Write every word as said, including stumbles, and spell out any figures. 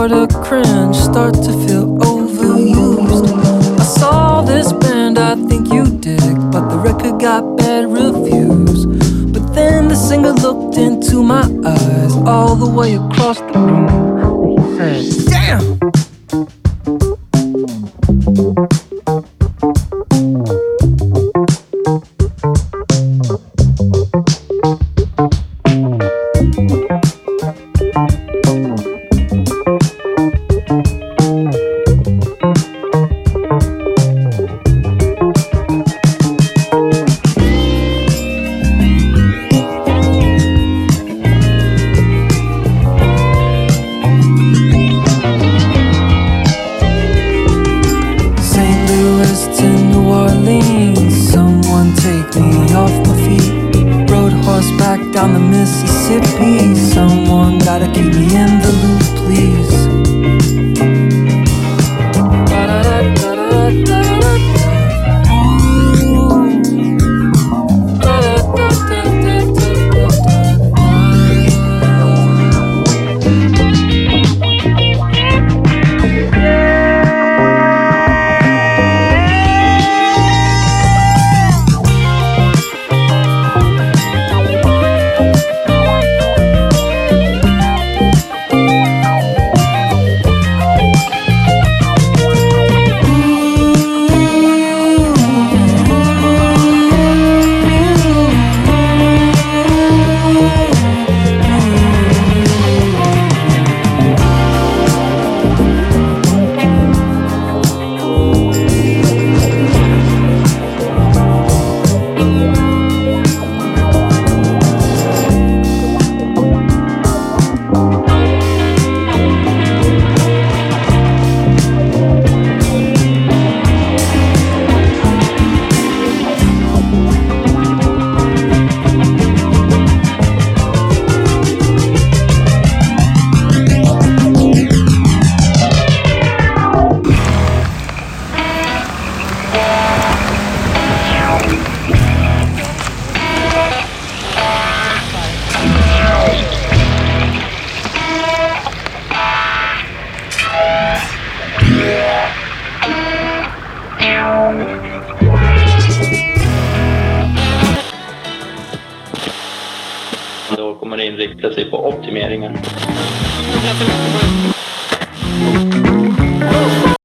sorta cringe, start to feel overused. I saw this band I think you dig, but the record got bad reviews. But then the singer looked into my eyes all the way across the room, and he said, damn! Down the Mississippi, someone gotta keep me in the loop, please. Då kommer det inrikta sig på optimeringen.